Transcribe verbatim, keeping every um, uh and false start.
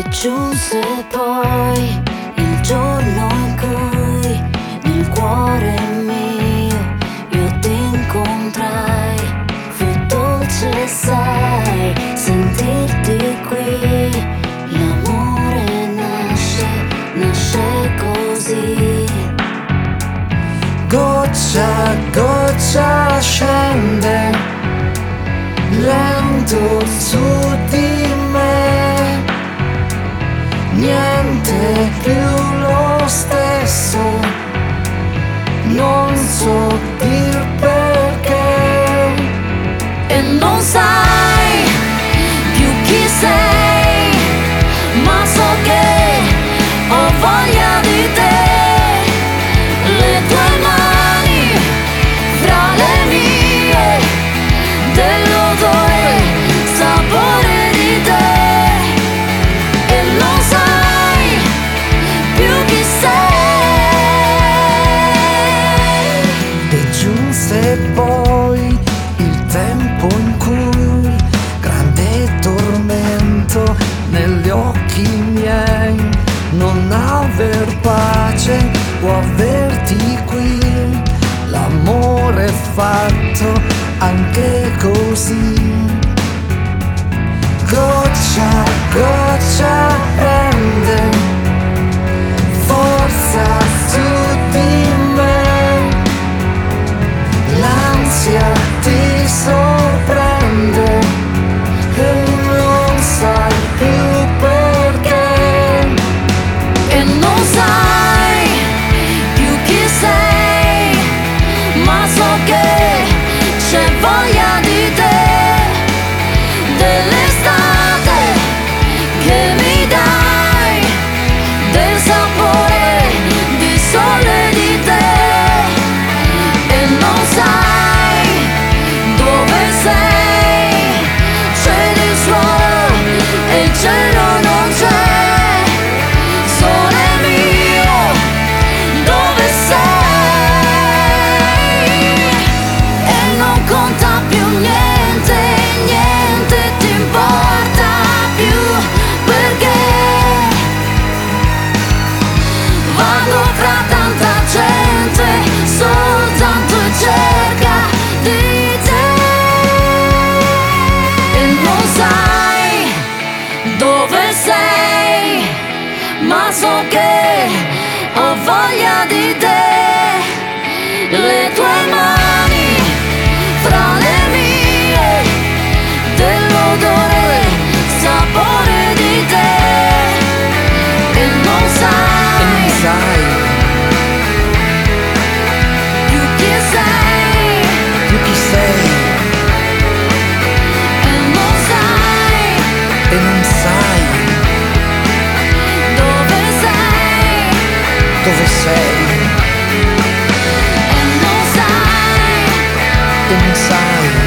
Giunse poi il giorno in cui nel cuore mio io ti incontrai. Fu dolce, sai, sentirti qui. L'amore nasce, nasce così. Goccia a goccia scende lento su di me. Niente più lo stesso, non so dir perché. E non sai più chi sei, ma so che ho voglia di te. Le tue mani fra le mie, dell'odore, sapore di te. E non sai più chi sei. E giunse poi il tempo in cui grande tormento negli occhi miei, non aver pace o averti qui. L'amore è fatto anche così. Goccia a goccia prende forza su di me. L'ansia ti sorprende e non sai più perché. E non sai più chi sei, ma so che c'è voglia di te. Dell'estate che mi dai, del sapore di sole di te. E non sai dove sei, c'è il suolo e il cielo non c'è. Sole mio, dove sei? E non conta più niente, niente ti importa più, perché vado fra tanta gente soltanto in cerca di te. E non sai dove sei, ma so che ho voglia di te. Le tue mani fra le mie, dell'odore, sapore di te. E non E sai non sai più chi sei. più chi sei. E non sai E non sai dove sei. dove sei. E non sai E non sai